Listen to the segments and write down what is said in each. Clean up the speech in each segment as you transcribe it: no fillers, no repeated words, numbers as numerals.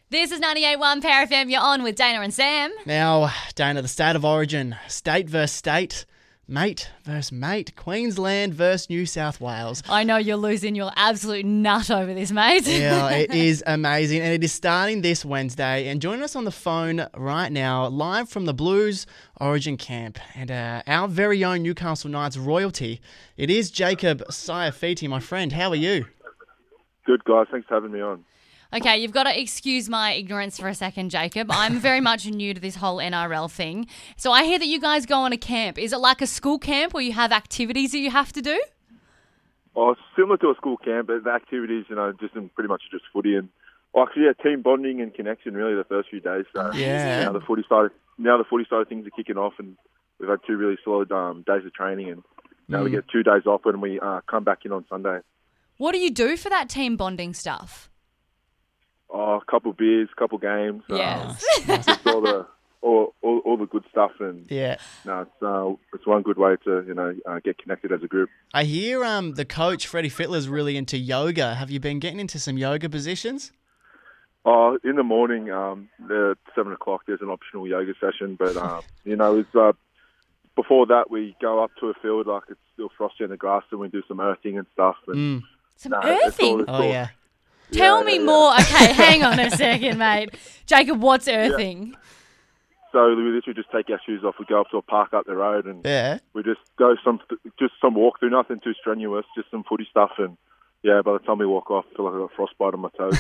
This is 98.1 Power FM. You're on with Dana and Sam. Now, Dana, the state of origin, state versus state, mate versus mate, Queensland versus New South Wales. I know you're losing your absolute nut over this, mate. Yeah, it is amazing, and it is starting this Wednesday. And joining us on the phone right now, live from the Blues Origin camp, and our very own Newcastle Knights royalty, it is Jacob Saifiti, my friend. How are you? Good, guys. Thanks for having me on. Okay, you've got to excuse my ignorance for a second, Jacob. I'm very much new to this whole NRL thing. So I hear that you guys go on a camp. Is it like a school camp where you have activities that you have to do? Oh, it's similar to a school camp, but the activities, just pretty much just footy and actually, team bonding and connection really the first few days. So Yeah. Now the footy side of things are kicking off, and we've had 2 really solid days of training, and now we get 2 days off when we come back in on Sunday. What do you do for that team bonding stuff? Oh, a couple of beers, a couple of games. Yes. Just all the good stuff, and Yeah. it's one good way to get connected as a group. I hear the coach, Freddie Fittler's really into yoga. Have you been getting into some yoga positions? Oh, in the morning, at 7 o'clock, there's an optional yoga session, but it's before that we go up to a field like it's still frosty in the grass, and we do some earthing and stuff. And Some earthing? Oh, yeah. Tell me more. Okay, hang on a second, mate. Jacob, what's earthing? So we literally just take our shoes off. We go up to a park up the road, and Yeah. we just go some walk through, nothing too strenuous, just some footy stuff. And by the time we walk off, I feel like I got frostbite on my toes.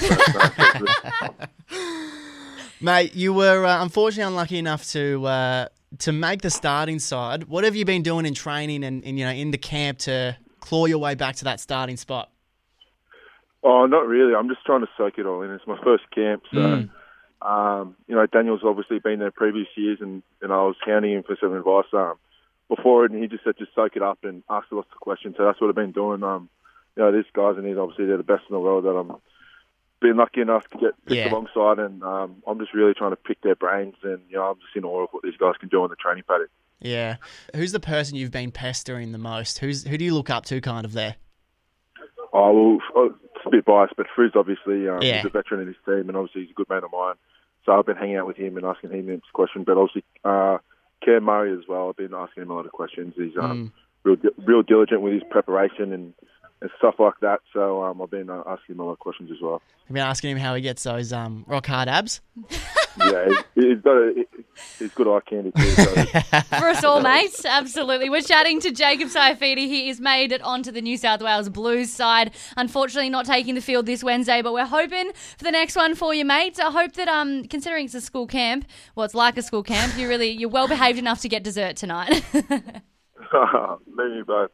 Mate, you were unfortunately unlucky enough to make the starting side. What have you been doing in training and in the camp to claw your way back to that starting spot? Oh, not really. I'm just trying to soak it all in. It's my first camp, so Daniel's obviously been there previous years, and I was hounding him for some advice before it, and he just said just soak it up and ask lots of questions. So that's what I've been doing. These guys, and they're the best in the world that I'm been lucky enough to get picked alongside, and I'm just really trying to pick their brains, and I'm just in awe of what these guys can do on the training paddock. Yeah. Who's the person you've been pestering the most? Who do you look up to kind of there? Oh, well, it's a bit biased, but Frizz obviously, Yeah. he's a veteran in his team, and obviously he's a good mate of mine. So I've been hanging out with him and asking him this question. But obviously, Cam Murray as well, I've been asking him a lot of questions. He's real diligent with his preparation and stuff like that. So I've been asking him a lot of questions as well. You've been asking him how he gets those rock hard abs? Yeah, he's good eye candy too. So. For us all, mate. Absolutely. We're chatting to Jacob Saifiti. He has made it onto the New South Wales Blues side. Unfortunately, not taking the field this Wednesday, but we're hoping for the next one for you, mate. I hope that, considering it's a school camp, well, it's like a school camp, you're well behaved enough to get dessert tonight. Me and you both.